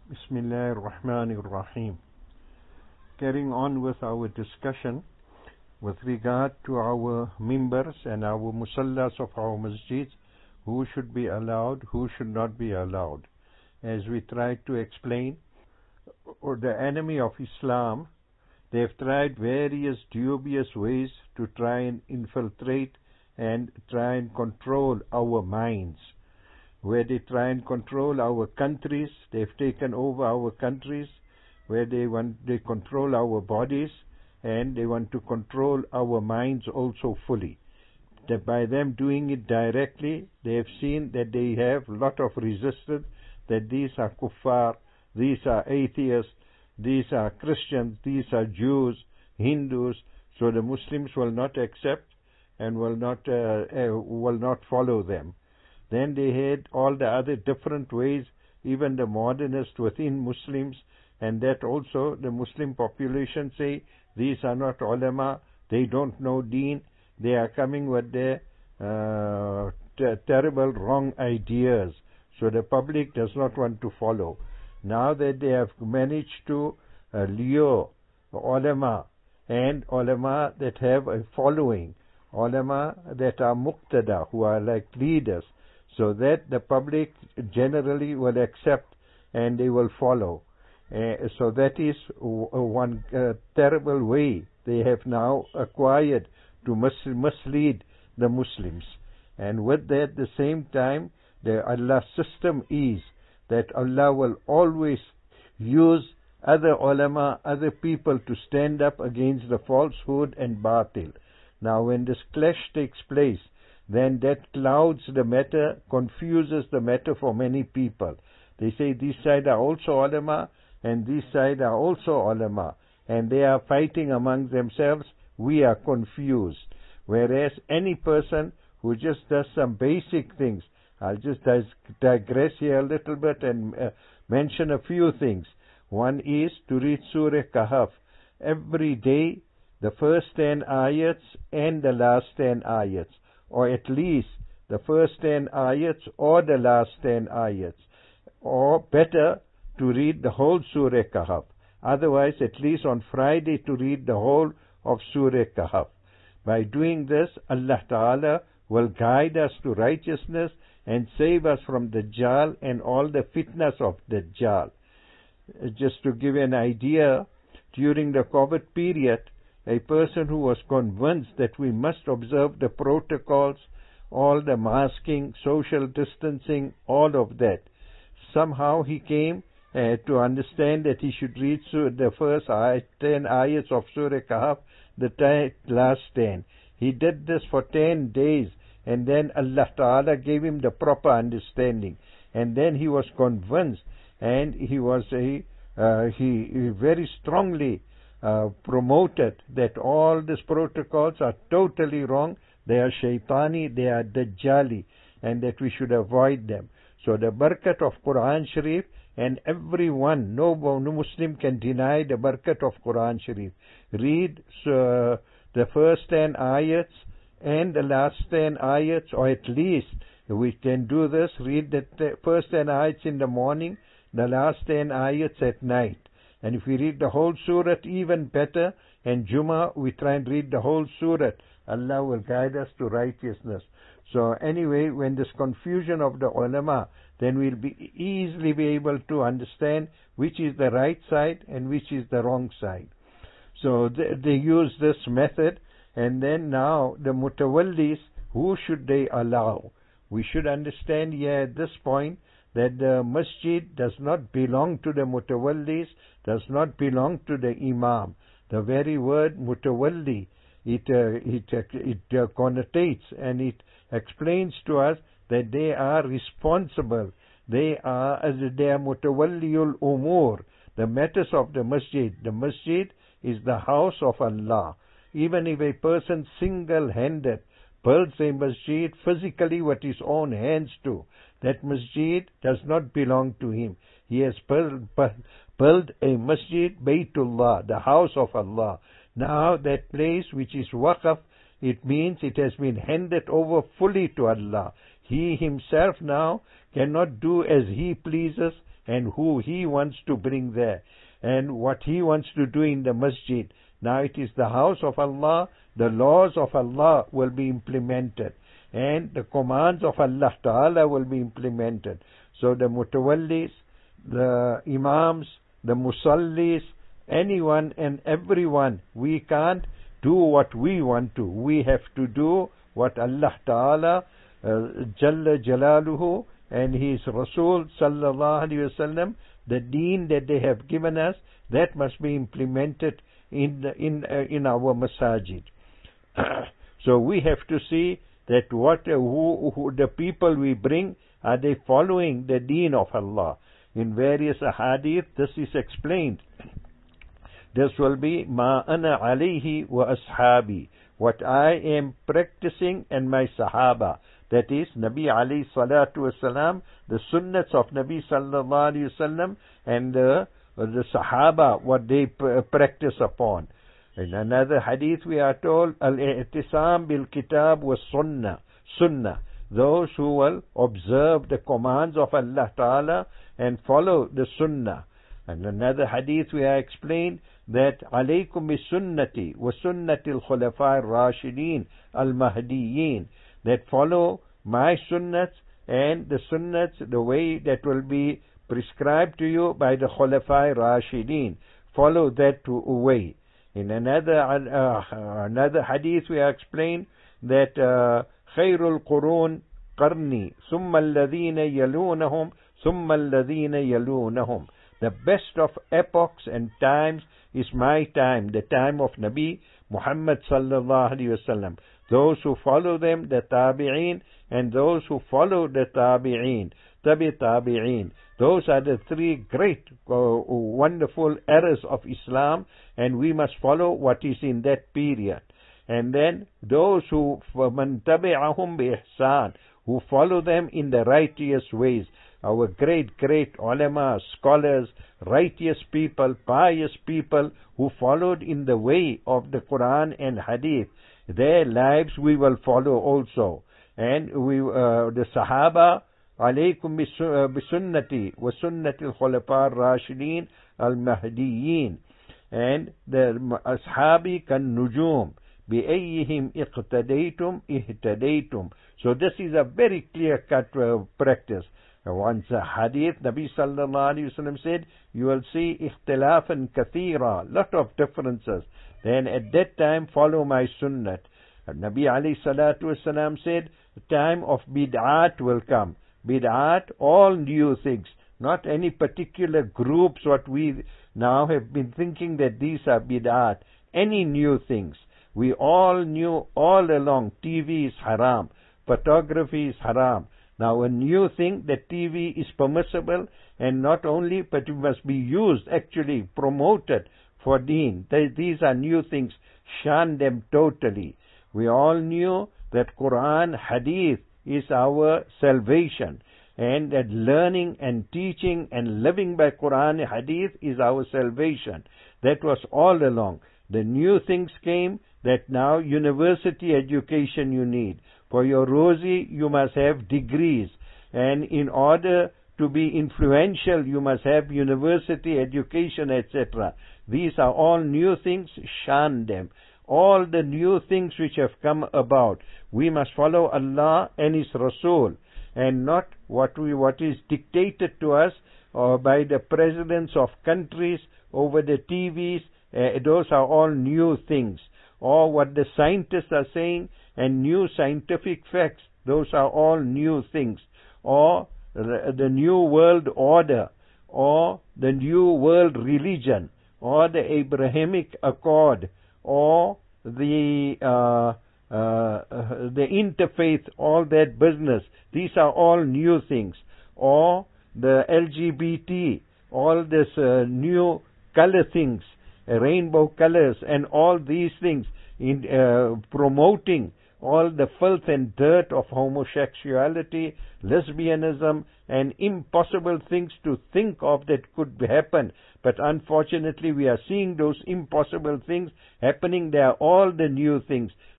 Bismillah ar-Rahman ar-Rahim. Carrying on with our discussion with regard to our members and our musallas of our masjids, who should be allowed, who should not be allowed. As we tried to explain, or the enemy of Islam, they have tried various dubious ways to try and infiltrate and try and control our minds. Where they try and control our countries, they've taken over our countries, where they control our bodies, and they want to control our minds also fully. That by them doing it directly, they have seen that they have a lot of resistance, that these are kuffar, these are atheists, these are Christians, these are Jews, Hindus, so the Muslims will not accept and will not follow them. Then they had all the other different ways, even the modernists within Muslims, and that also the Muslim population say, these are not ulama, they don't know deen, they are coming with their terrible wrong ideas. So the public does not want to follow. Now that they have managed to lure ulama, and ulama that have a following, ulama that are muqtada, who are like leaders, so that the public generally will accept and they will follow. So that is one terrible way they have now acquired to mislead the Muslims. And with that, at the same time, the Allah's system is that Allah will always use other ulama, other people to stand up against the falsehood and batil. Now when this clash takes place, then that clouds the matter, confuses the matter for many people. They say this side are also ulama and this side are also ulama, and they are fighting among themselves. We are confused. Whereas any person who just does some basic things, I'll just digress here a little bit and mention a few things. One is to read Surah Kahf every day, the first 10 ayats and the last 10 ayats, or at least the first 10 ayats or the last 10 ayats, or better to read the whole Surah Kahf. Otherwise, at least on Friday to read the whole of Surah Kahf. By doing this, Allah Ta'ala will guide us to righteousness and save us from Dajjal and all the fitnas of Dajjal. Just to give an idea, during the COVID period, a person who was convinced that we must observe the protocols, all the masking, social distancing, all of that, somehow he came to understand that he should read the first 10 ayats of Surah Kahf, the last 10. He did this for 10 days, and then Allah Ta'ala gave him the proper understanding. And then he was convinced, and he very strongly promoted that all these protocols are totally wrong, they are shaitani, they are dajjali, and that we should avoid them. So the barakat of Quran Sharif, and everyone, no Muslim can deny the barakat of Quran Sharif. Read the first 10 ayats and the last 10 ayats, or at least we can do this, read the first 10 ayats in the morning, the last 10 ayats at night. And if we read the whole surah, even better, and Jummah we try and read the whole surah, Allah will guide us to righteousness. So anyway, when this confusion of the ulama, then we'll easily be able to understand which is the right side and which is the wrong side. So they use this method, and then now the mutawallis, who should they allow? We should understand here at this point that the masjid does not belong to the mutawallis, does not belong to the imam. The very word mutawalli, it connotates and it explains to us that they are responsible. They are mutawalliul umur, the matters of the masjid. The masjid is the house of Allah. Even if a person single-handed builds a masjid physically with his own hands too, that masjid does not belong to him. He has built a masjid, Baytullah, the house of Allah. Now that place which is waqf, it means it has been handed over fully to Allah. He himself now cannot do as he pleases and who He wants to bring there, and what He wants to do in the masjid. Now it is the house of Allah, the laws of Allah will be implemented, and the commands of Allah Ta'ala will be implemented. So the mutawallis, the imams, the musallis, anyone and everyone, we can't do what we want to. We have to do what Allah Ta'ala, Jalla Jalaluhu, and His Rasul Sallallahu Alaihi Wasallam, the deen that they have given us, that must be implemented in our masajid. So we have to see that who the people we bring, are they following the deen of Allah? In various ahadith, this is explained. This will be ma ana alayhi wa ashabi, what I am practicing and my sahaba. That is Nabi alayhi salatu wasalam, the sunnats of Nabi sallallahu alayhi wasallam, and the sahaba, what they practice upon. In another hadith we are told, al-i'tisam bil-kitab wa sunnah. Those who will observe the commands of Allah Ta'ala and follow the sunnah. And another hadith we are explained that alaykum bi sunnati wa sunnati al-khulafa ar-rashidin al-mahdiyyin, that follow my sunnats and the sunnats, the way that will be prescribed to you by the khulafa ar-rashidin. Follow that way. In another hadith we are explained that khairul qurun qarni thumma alladhina yalunahum thumma alladhina yalunahum. The best of epochs and times is my time, the time of Nabi Muhammad sallallahu alaihi wasallam. Those who follow them, the tabi'een, and those who follow the tabi'een, tabi'een. Those are the three great, wonderful eras of Islam, and we must follow what is in that period. And then those who man tabi'ahum bi ihsan, who follow them in the righteous ways. Our great ulama, scholars, righteous people, pious people who followed in the way of the Quran and Hadith, their lives we will follow also. And the Sahaba, alaykum bisunnati wa sunnati al-khulafa ar-rashidin al-mahdiyyin, and the ashabi kan nujum bi-ayyihim iqtadaytum ihtadaytum. So this is a very clear-cut practice. Once a hadith, Nabi sallallahu alaihi wasallam said, you will see ikhtilafan kathira, lot of differences. Then at that time, follow my sunnat. Nabi alayhi salatu wasallam said, the time of bid'at will come. Bid'at, all new things, not any particular groups what we now have been thinking that these are bid'at. Any new things. We all knew all along TV is haram, photography is haram. Now a new thing that TV is permissible, and not only, but it must be used, actually promoted for deen. These are new things. Shun them totally. We all knew that Quran, Hadith is our salvation, and that learning and teaching and living by Quran and Hadith is our salvation. That was all along. The new things came that now university education you need. For your Rosi, you must have degrees. And in order to be influential, you must have university education, etc. These are all new things. Shun them. All the new things which have come about. We must follow Allah and His Rasul, and not what is dictated to us by the presidents of countries over the TVs. Those are all new things. Or what the scientists are saying, and new scientific facts, those are all new things. Or the new world order, or the new world religion, or the Abrahamic Accord, or the interfaith, all that business. These are all new things. Or the LGBT, all this new color things, rainbow colors, and all these things in promoting all the filth and dirt of homosexuality, lesbianism, and impossible things to think of that could happen. But unfortunately we are seeing those impossible things happening. They are all the new things.